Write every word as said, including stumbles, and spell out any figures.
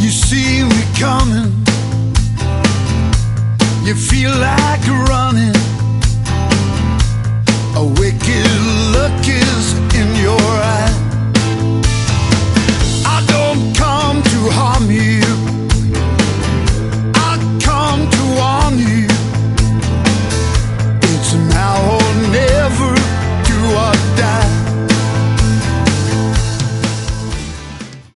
You see me coming, you feel like running.